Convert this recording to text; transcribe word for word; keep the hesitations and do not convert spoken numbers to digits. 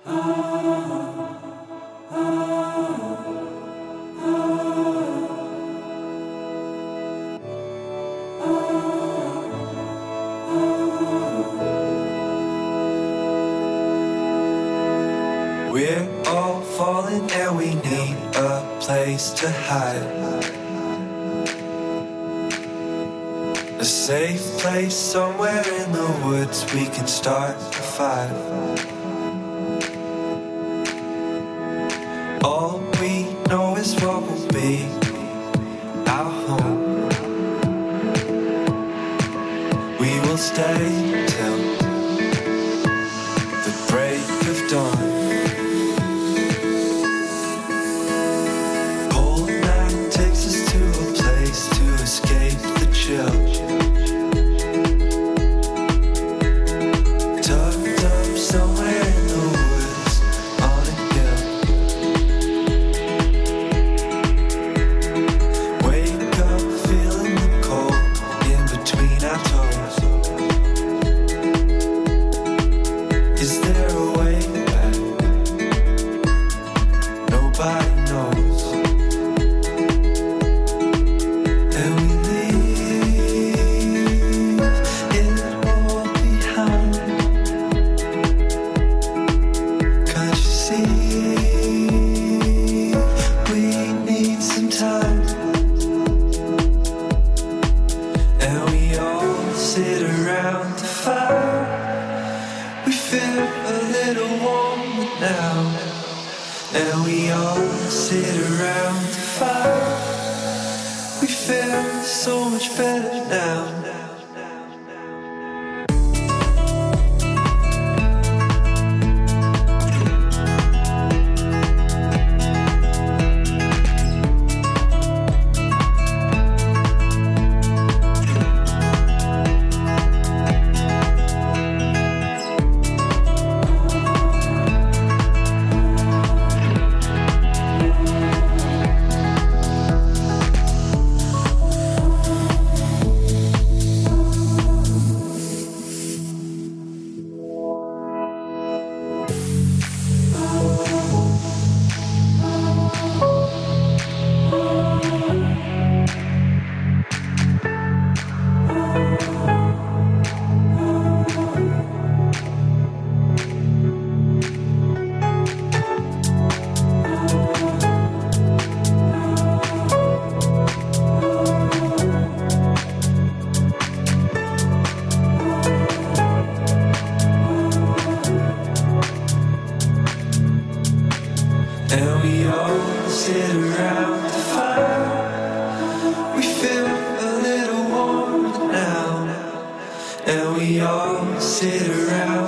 We're all falling and we need a place to hide. A safe place somewhere in the woods we can start a fire. All we know is what will be our home. We will stay till the break of dawn. Cold night takes us to a place to escape the chill. Tucked up somewhere in the woods on a hill. Wake up feeling the cold in between our toes. Is there a way back? Nobody knows. And we leave it all behind. Can't you see? We need some time. And we all sit around the fire. We feel a little warmer now. And we all sit around the fire. We feel so much better now. And we all sit around the fire. We feel a little warmer now. And we all sit around